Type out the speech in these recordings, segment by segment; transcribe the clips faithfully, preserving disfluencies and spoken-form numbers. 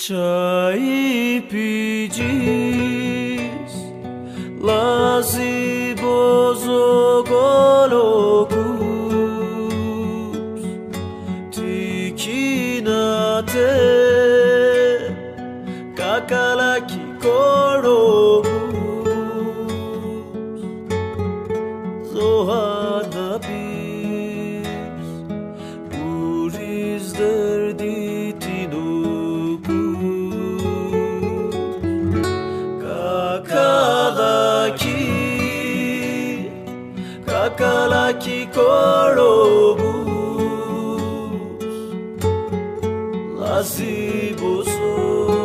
Çay picis lazi bozo gologus tikinate kakalaki korogus zohada biz uriz derdi kakalaki korobus lazi bozo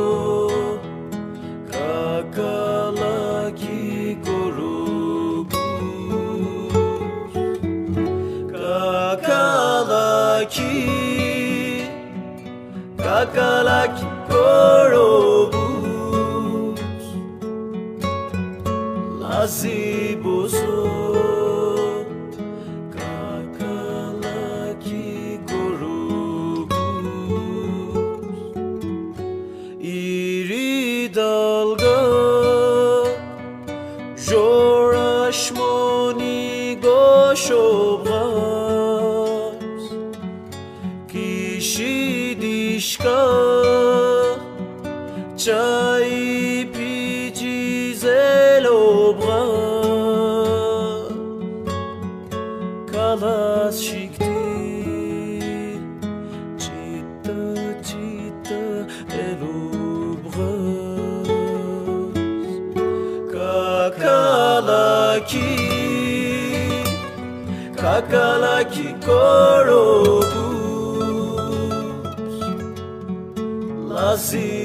kakalaki korobus kakalaki kakalaki korobus lazi bozo dalga jorashmoni goshobras kishidishka chai pichizelobra kalas shikti chita chita kakalaki kakalaki korobus lazi